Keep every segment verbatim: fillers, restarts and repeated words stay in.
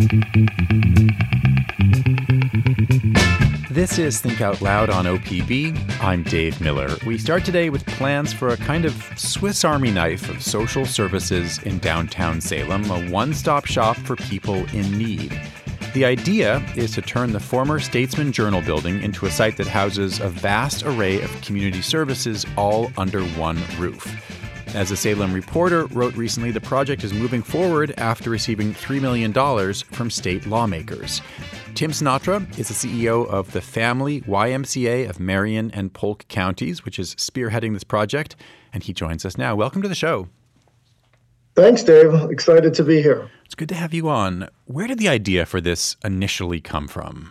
This is Think Out Loud on O P B. I'm Dave Miller. We start today with plans for a kind of Swiss Army knife of social services in downtown Salem, a one-stop shop for people in need. The idea is to turn the former Statesman Journal building into a site that houses a vast array of community services all under one roof. As a Salem Reporter wrote recently, the project is moving forward after receiving three million dollars from state lawmakers. Tim Sinatra is the C E O of the Family Y M C A of Marion and Polk counties, which is spearheading this project, and he joins us now. Welcome to the show. Thanks, Dave. Excited to be here. It's good to have you on. Where did the idea for this initially come from?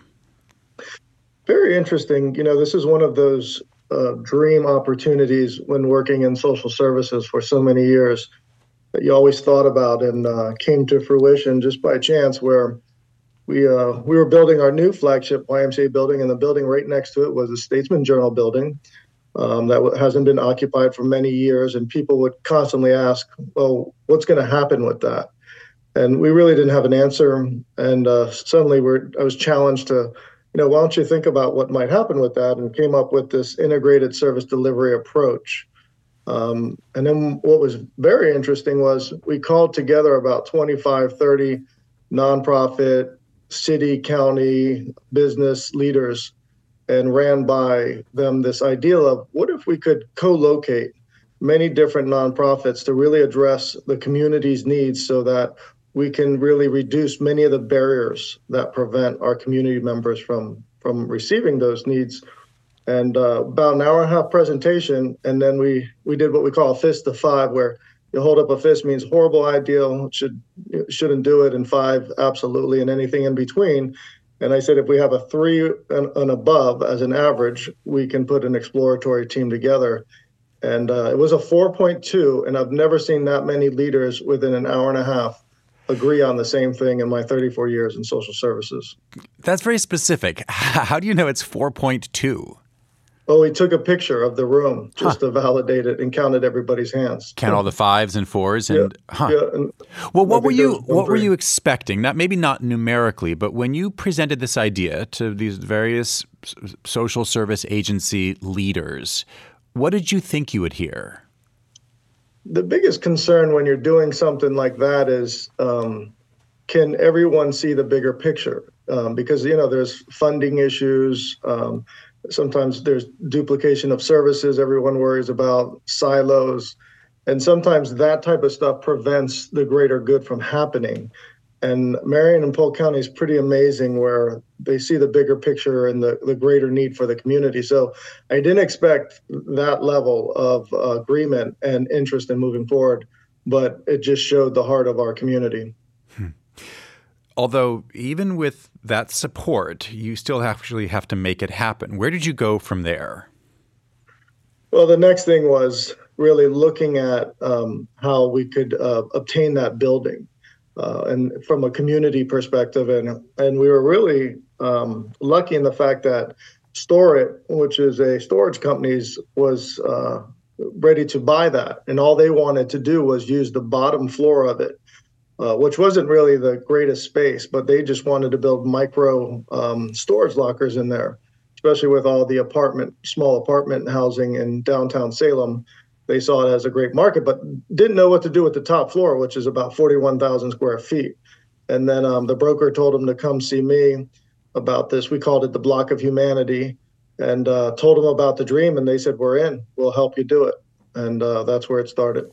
Very interesting. You know, this is one of those uh, dream opportunities when working in social services for so many years that you always thought about and uh, came to fruition just by chance, where we uh, we were building our new flagship Y M C A building, and the building right next to it was the Statesman Journal building um, that w- hasn't been occupied for many years. And people would constantly ask, well, what's going to happen with that? And we really didn't have an answer. And uh, suddenly we're, I was challenged to, you know, why don't you think about what might happen with that? And came up with this integrated service delivery approach. Um, and then what was very interesting was we called together about twenty-five, thirty nonprofit, city, county, business leaders and ran by them this idea of what if we could co-locate many different nonprofits to really address the community's needs so that we can really reduce many of the barriers that prevent our community members from, from receiving those needs. And uh, about an hour and a half presentation, and then we, we did what we call a fist of five, where you hold up a fist means horrible, ideal, should, shouldn't do it, and five, absolutely, and anything in between. And I said, if we have a three and, and above as an average, we can put an exploratory team together. And uh, it was a four point two, and I've never seen that many leaders within an hour and a half agree on the same thing in my thirty-four years in social services. That's very specific. How do you know it's four point two? Oh, we took a picture of the room just huh. to validate it and counted everybody's hands. Count all the fives and fours, and yeah, huh. Yeah, and well, what were you what were you expecting? Not maybe not numerically, but when you presented this idea to these various social service agency leaders, what did you think you would hear? The biggest concern when you're doing something like that is, um, can everyone see the bigger picture? Um, because, you know, there's funding issues. Um, sometimes there's duplication of services. Everyone worries about silos. And sometimes that type of stuff prevents the greater good from happening. And Marion and Polk County is pretty amazing, where they see the bigger picture and the, the greater need for the community. So I didn't expect that level of uh, agreement and interest in moving forward, but it just showed the heart of our community. Hmm. Although even with that support, you still actually have to make it happen. Where did you go from there? Well, the next thing was really looking at um, how we could uh, obtain that building. Uh, and from a community perspective, and and we were really um, lucky in the fact that Storit, which is a storage company, was uh, ready to buy that, and all they wanted to do was use the bottom floor of it, uh, which wasn't really the greatest space, but they just wanted to build micro um, storage lockers in there, especially with all the apartment, small apartment housing in downtown Salem. They saw it as a great market, but didn't know what to do with the top floor, which is about forty-one thousand square feet. And then um, the broker told them to come see me about this. We called it the Block of Humanity, and uh, told them about the dream. And they said, we're in, we'll help you do it. And uh, that's where it started.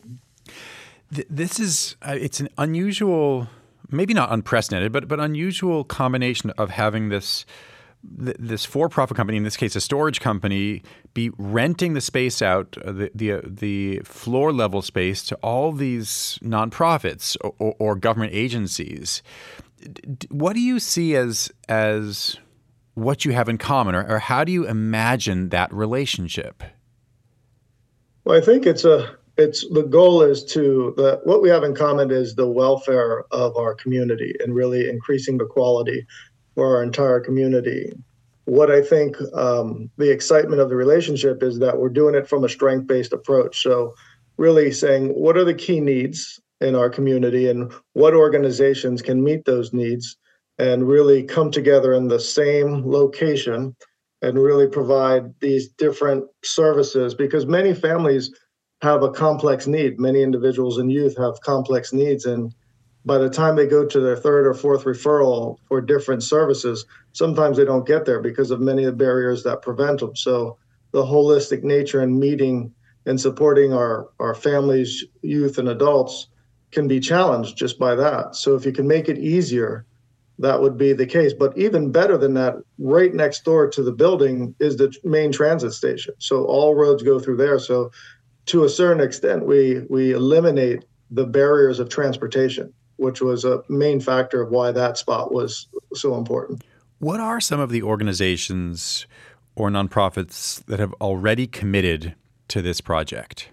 This is, uh, it's an unusual, maybe not unprecedented, but but unusual combination of having this this for-profit company, in this case a storage company, be renting the space out, uh, the the, uh, the floor level space, to all these nonprofits or, or government agencies. D- what do you see as as what you have in common, or, or how do you imagine that relationship? Well, I think it's a it's the goal is to the what we have in common is the welfare of our community and really increasing the quality for our entire community. What I think um, the excitement of the relationship is that we're doing it from a strength-based approach. So really saying, what are the key needs in our community and what organizations can meet those needs? and really come together in the same location and really provide these different services, because many families have a complex need. Many individuals and youth have complex needs. And by the time they go to their third or fourth referral for different services, sometimes they don't get there because of many of the barriers that prevent them. So the holistic nature and meeting and supporting our, our families, youth, and adults can be challenged just by that. So if you can make it easier, that would be the case. But even better than that, right next door to the building is the main transit station. So all roads go through there. So to a certain extent, we we eliminate the barriers of transportation, which was a main factor of why that spot was so important. What are some of the organizations or nonprofits that have already committed to this project?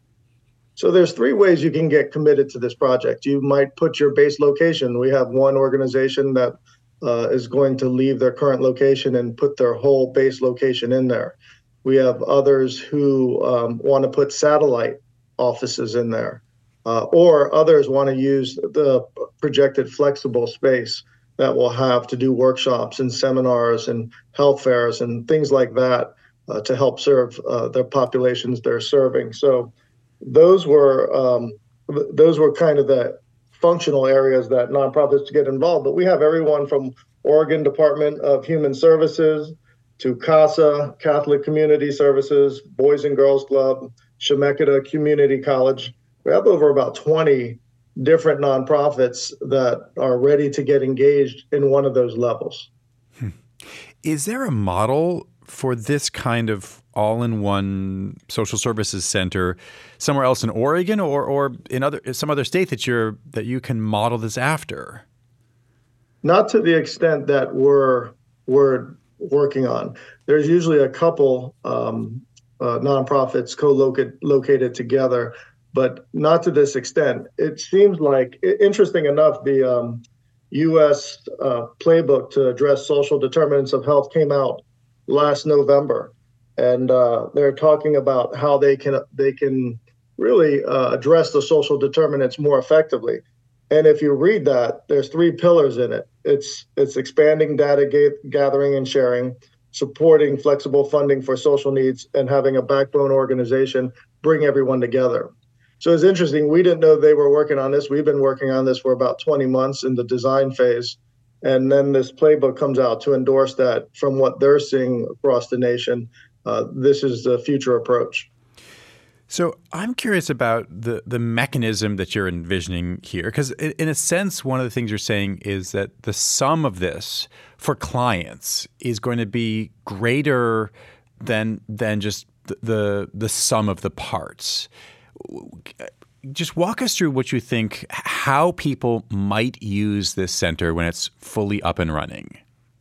So there's three ways you can get committed to this project. You might put your base location. We have one organization that uh, is going to leave their current location and put their whole base location in there. We have others who um, want to put satellite offices in there, uh, or others want to use the projected flexible space that we'll have to do workshops and seminars and health fairs and things like that uh, to help serve uh, the populations they're serving. So those were um, those were kind of the functional areas that nonprofits get involved. But we have everyone from Oregon Department of Human Services to CASA, Catholic Community Services, Boys and Girls Club, Chemeketa Community College. We have over about twenty different nonprofits that are ready to get engaged in one of those levels. Hmm. Is there a model for this kind of all-in-one social services center somewhere else in Oregon or or in other some other state that you're that you can model this after? Not to the extent that we're we're working on. There's usually a couple um, uh, nonprofits co-located located together, but not to this extent. It seems like, interesting enough, the um, U S uh, playbook to address social determinants of health came out last November, and uh, they're talking about how they can they can really uh, address the social determinants more effectively. And if you read that, there's three pillars in it. It's it's expanding data ga- gathering and sharing, supporting flexible funding for social needs, and having a backbone organization bring everyone together. So it's interesting. We didn't know they were working on this. We've been working on this for about twenty months in the design phase. And then this playbook comes out to endorse that from what they're seeing across the nation. Uh, this is the future approach. So I'm curious about the, the mechanism that you're envisioning here, because in a sense, one of the things you're saying is that the sum of this for clients is going to be greater than than just the the, the sum of the parts. Just walk us through what you think, how people might use this center when it's fully up and running.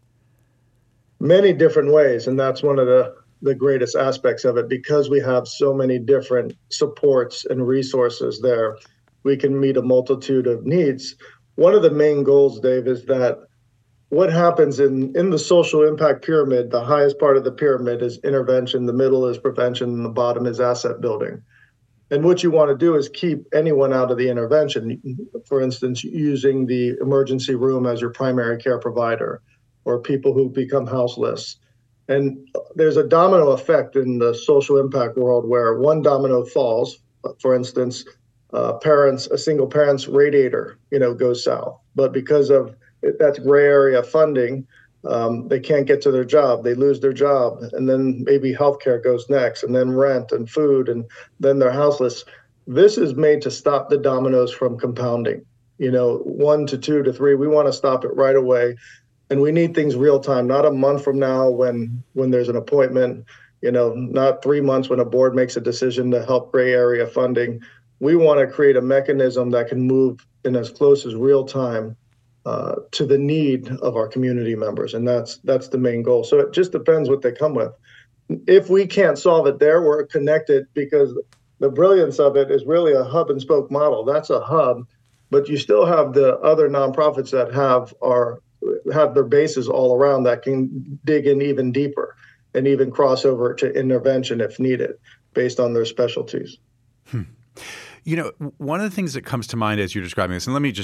Many different ways, and that's one of the the greatest aspects of it, because we have so many different supports and resources there. We can meet a multitude of needs. One of the main goals, Dave, is that what happens in, in the social impact pyramid, the highest part of the pyramid is intervention, the middle is prevention, and the bottom is asset building. And what you want to do is keep anyone out of the intervention. For instance, using the emergency room as your primary care provider, or people who become houseless. And there's a domino effect in the social impact world where one domino falls. For instance, uh, parents, a single parent's radiator, you know, goes south. But because of that's gray area funding, um, they can't get to their job. They lose their job, and then maybe healthcare goes next, and then rent and food, and then they're houseless. This is made to stop the dominoes from compounding. You know, one to two to three. We want to stop it right away. And we need things real time, not a month from now when when there's an appointment, you know, not three months when a board makes a decision to help gray area funding. We want to create a mechanism that can move in as close as real time uh, to the need of our community members. And that's that's the main goal. So it just depends what they come with. If we can't solve it there, we're connected, because the brilliance of it is really a hub and spoke model. That's a hub, but you still have the other nonprofits that have our have their bases all around that can dig in even deeper and even cross over to intervention if needed based on their specialties. Hmm. You know, one of the things that comes to mind as you're describing this, and let me just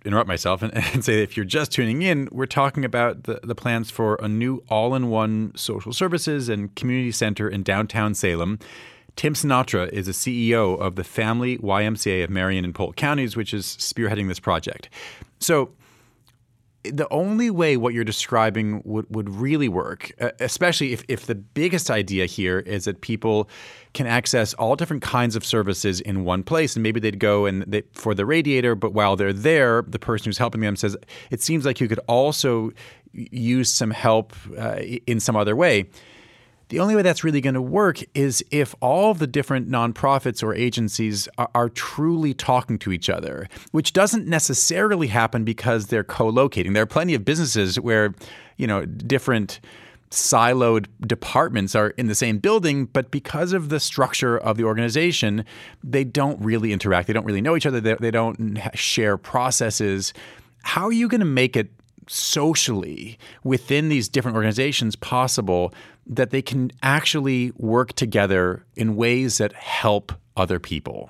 interrupt myself and, and say that if you're just tuning in, we're talking about the, the plans for a new all-in-one social services and community center in downtown Salem. Tim Sinatra is a C E O of the Family Y M C A of Marion and Polk counties, which is spearheading this project. So the only way what you're describing would, would really work, especially if, if the biggest idea here is that people can access all different kinds of services in one place, and maybe they'd go and they, for the radiator, but while they're there, the person who's helping them says, it seems like you could also use some help uh, in some other way. The only way that's really going to work is if all of the different nonprofits or agencies are, are truly talking to each other, which doesn't necessarily happen because they're co-locating. There are plenty of businesses where, you know, different siloed departments are in the same building, but because of the structure of the organization, they don't really interact. They don't really know each other. They, they don't share processes. How are you going to make it socially within these different organizations possible that they can actually work together in ways that help other people?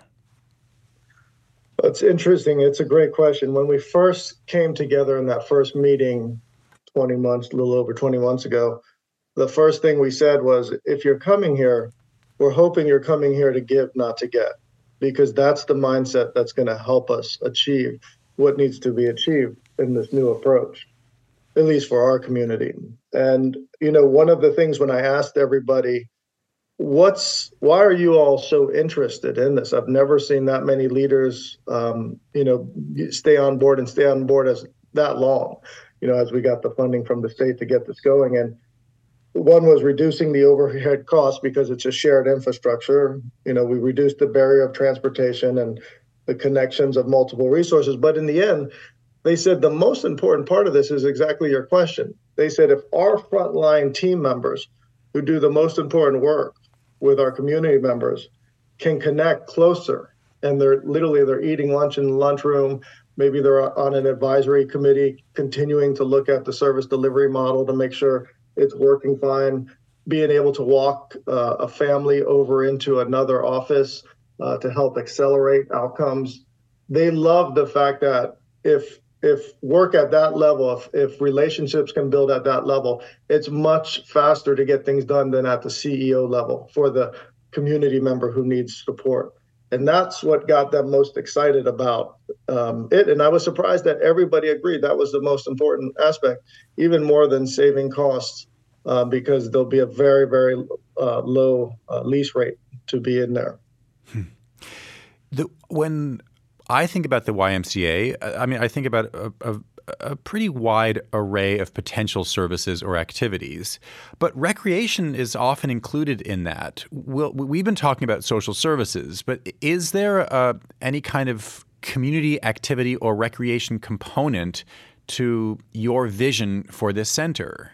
It's interesting. It's a great question. When we first came together in that first meeting twenty months, a little over twenty months ago, the first thing we said was, if you're coming here, we're hoping you're coming here to give, not to get, because that's the mindset that's going to help us achieve what needs to be achieved in this new approach, at least for our community. And, you know, one of the things when I asked everybody, what's, why are you all so interested in this? I've never seen that many leaders, um, you know, stay on board and stay on board as that long, you know, as we got the funding from the state to get this going. And one was reducing the overhead costs because it's a shared infrastructure. You know, we reduced the barrier of transportation and the connections of multiple resources. But in the end, they said the most important part of this is exactly your question. They said if our frontline team members who do the most important work with our community members can connect closer, and they're literally they're eating lunch in the lunchroom, maybe they're on an advisory committee continuing to look at the service delivery model to make sure it's working fine, being able to walk uh, a family over into another office uh, to help accelerate outcomes. They love the fact that if If work at that level, if, if relationships can build at that level, it's much faster to get things done than at the C E O level for the community member who needs support. And that's what got them most excited about um, it. And I was surprised that everybody agreed that was the most important aspect, even more than saving costs, uh, because there'll be a very, very uh, low uh, lease rate to be in there. Hmm. The, when I think about the Y M C A, I mean, I think about a, a, a pretty wide array of potential services or activities, but recreation is often included in that. We'll, we've been talking about social services, but is there uh, any kind of community activity or recreation component to your vision for this center?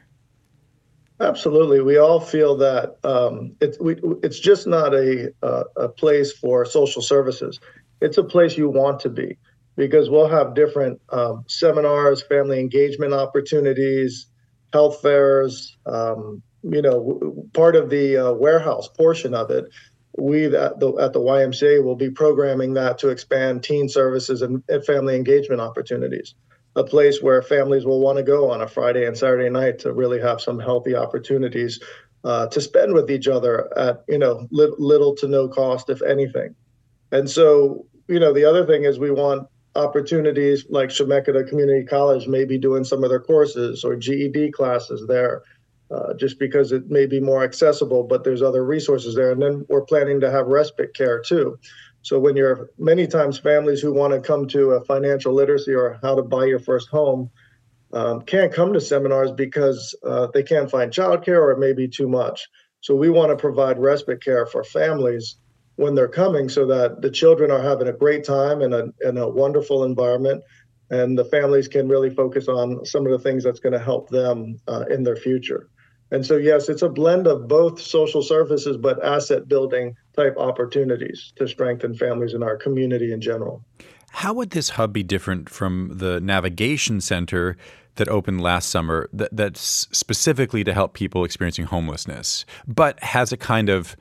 Absolutely. We all feel that um, it's, we, it's just not a, uh, a place for social services. It's a place you want to be, because we'll have different um, seminars, family engagement opportunities, health fairs. Um, you know, w- part of the uh, warehouse portion of it, we at the, at the Y M C A will be programming that to expand teen services and, and family engagement opportunities. A place where families will want to go on a Friday and Saturday night to really have some healthy opportunities uh, to spend with each other at, you know, li- little to no cost, if anything. And so, you know, the other thing is we want opportunities like Chemeketa Community College maybe doing some of their courses or G E D classes there, uh, just because it may be more accessible, but there's other resources there. And then we're planning to have respite care too. So when you're many times families who want to come to a financial literacy or how to buy your first home um, can't come to seminars because uh, they can't find childcare or it may be too much. So we want to provide respite care for families when they're coming so that the children are having a great time in a, in a wonderful environment, and the families can really focus on some of the things that's going to help them uh, in their future. And so, yes, it's a blend of both social services, but asset building type opportunities to strengthen families in our community in general. How would this hub be different from the Navigation Center that opened last summer that, that's specifically to help people experiencing homelessness, but has a kind of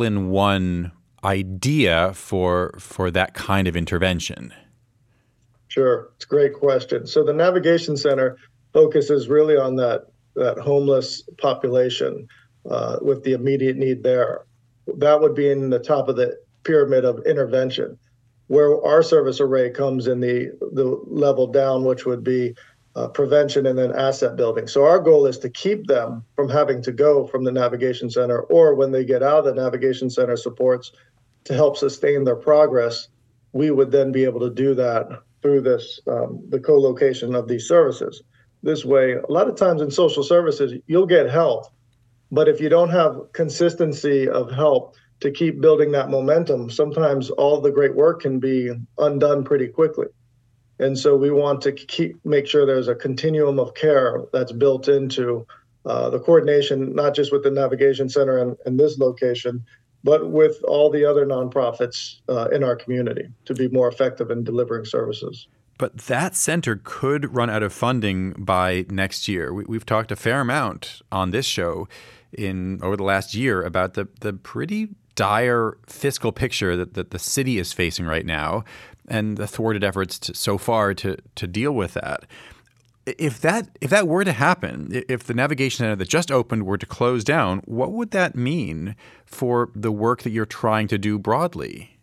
all-in-one idea for for that kind of intervention? Sure. It's a great question. So the Navigation Center focuses really on that, that homeless population uh, with the immediate need there. That would be in the top of the pyramid of intervention, where our service array comes in the, the level down, which would be uh, prevention and then asset building. So our goal is to keep them from having to go from the Navigation Center, or when they get out of the Navigation Center supports to help sustain their progress, we would then be able to do that through this, um, the co-location of these services. This way, a lot of times in social services, you'll get help, but if you don't have consistency of help to keep building that momentum, sometimes all the great work can be undone pretty quickly. And so we want to keep make sure there's a continuum of care that's built into uh, the coordination, not just with the Navigation Center and, and this location, but with all the other nonprofits uh, in our community to be more effective in delivering services. But that center could run out of funding by next year. We, we've talked a fair amount on this show in over the last year about the the pretty dire fiscal picture that, that the city is facing right now and the thwarted efforts to, so far to to deal with that. If that if that were to happen, if the Navigation Center that just opened were to close down, what would that mean for the work that you're trying to do broadly?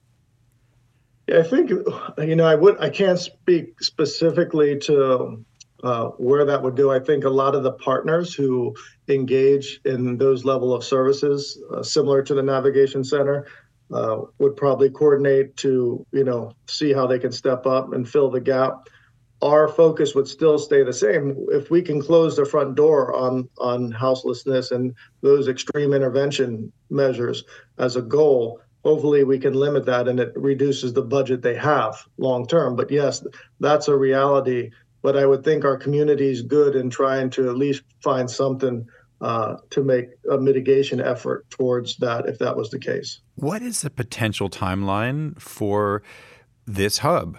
Yeah, I think, you know, I would I can't speak specifically to uh, where that would do. I think a lot of the partners who engage in those level of services, uh, similar to the Navigation Center, uh, would probably coordinate to, you know, see how they can step up and fill the gap. Our focus would still stay the same. If we can close the front door on, on houselessness and those extreme intervention measures as a goal, hopefully we can limit that and it reduces the budget they have long term. But yes, that's a reality. But I would think our community is good in trying to at least find something uh, to make a mitigation effort towards that if that was the case. What is the potential timeline for this hub?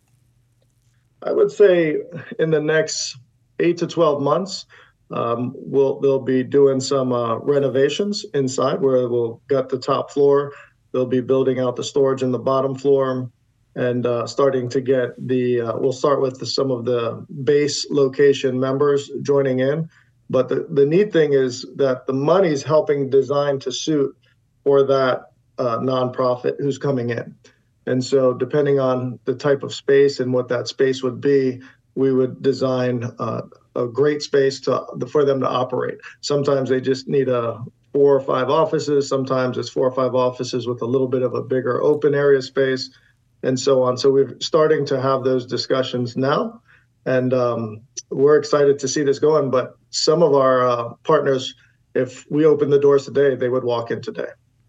I would say in the next eight to twelve months, um, we'll they'll be doing some uh, renovations inside where we'll get the top floor. They'll be building out the storage in the bottom floor and uh, starting to get the, uh, we'll start with the, some of the base location members joining in. But the, the neat thing is that the money's helping design to suit for that uh, nonprofit who's coming in. And so depending on the type of space and what that space would be, we would design uh, a great space to for them to operate. Sometimes they just need a four or five offices. Sometimes it's four or five offices with a little bit of a bigger open area space and so on. So we're starting to have those discussions now. And um, we're excited to see this going. But some of our uh, partners, if we open the doors today, they would walk in today.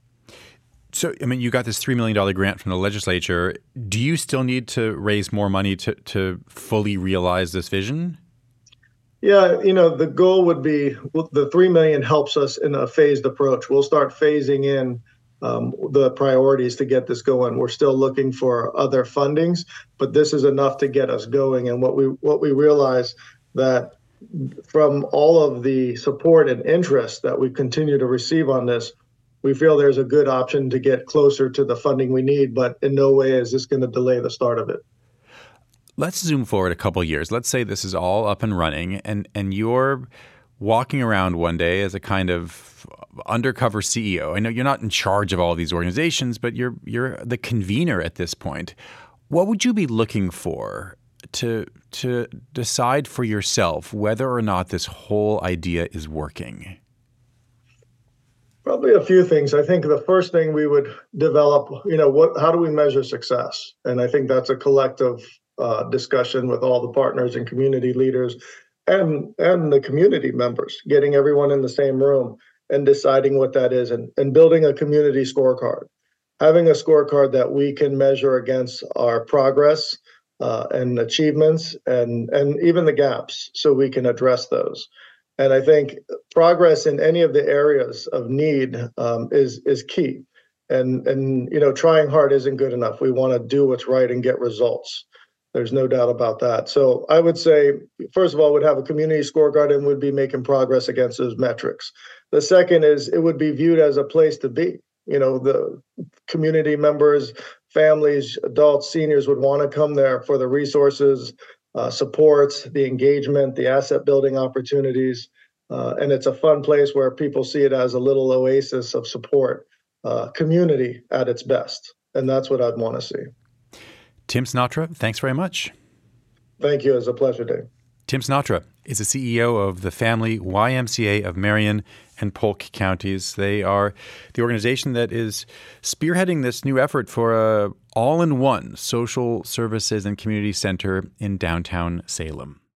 So, I mean, you got this three million dollars grant from the legislature. Do you still need to raise more money to, to fully realize this vision? Yeah, you know, the goal would be well, the three million dollars helps us in a phased approach. We'll start phasing in um, the priorities to get this going. We're still looking for other fundings, but this is enough to get us going. And what we what we realize that from all of the support and interest that we continue to receive on this, we feel there's a good option to get closer to the funding we need, but in no way is this going to delay the start of it. Let's zoom forward a couple of years. Let's say this is all up and running, and, and you're walking around one day as a kind of undercover C E O. I know you're not in charge of all of these organizations, but you're you're the convener at this point. What would you be looking for to to decide for yourself whether or not this whole idea is working? Probably a few things. I think the first thing we would develop, you know, what how do we measure success? And I think that's a collective uh, discussion with all the partners and community leaders and and the community members, getting everyone in the same room and deciding what that is and, and building a community scorecard. Having a scorecard that we can measure against our progress uh, and achievements and, and even the gaps so we can address those. And I think progress in any of the areas of need um, is is key. And, and, you know, trying hard isn't good enough. We want to do what's right and get results. There's no doubt about that. So I would say, first of all, would have a community scorecard and would be making progress against those metrics. The second is it would be viewed as a place to be. You know, the community members families, adults, seniors would want to come there for the resources, uh, supports, the engagement, the asset building opportunities. Uh, and it's a fun place where people see it as a little oasis of support, uh, community at its best. And that's what I'd want to see. Tim Sinatra, thanks very much. Thank you. It was a pleasure, Dave. Tim Sinatra is the C E O of the Family Y M C A of Marion and Polk counties. They are the organization that is spearheading this new effort for a all-in-one social services and community center in downtown Salem.